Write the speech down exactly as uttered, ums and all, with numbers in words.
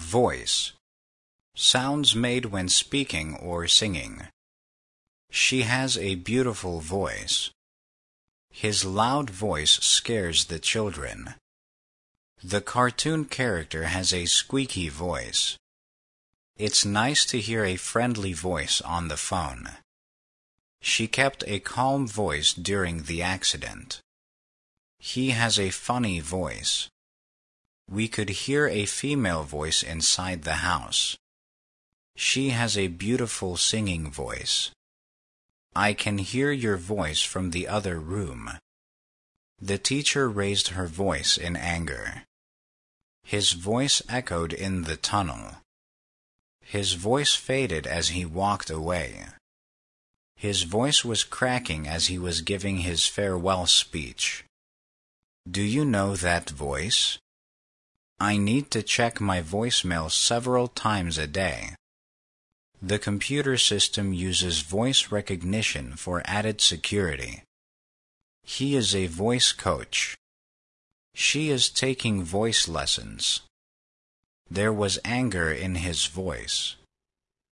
Voice. Sounds made when speaking or singing. She has a beautiful voice. His loud voice scares the children. The cartoon character has a squeaky voice. It's nice to hear a friendly voice on the phone. She kept a calm voice during the accident. He has a funny voice. We could hear a female voice inside the house. She has a beautiful singing voice. I can hear your voice from the other room. The teacher raised her voice in anger. His voice echoed in the tunnel. His voice faded as he walked away. His voice was cracking as he was giving his farewell speech. Do you know that voice? I need to check my voicemail several times a day. The computer system uses voice recognition for added security. He is a voice coach. She is taking voice lessons. There was anger in his voice.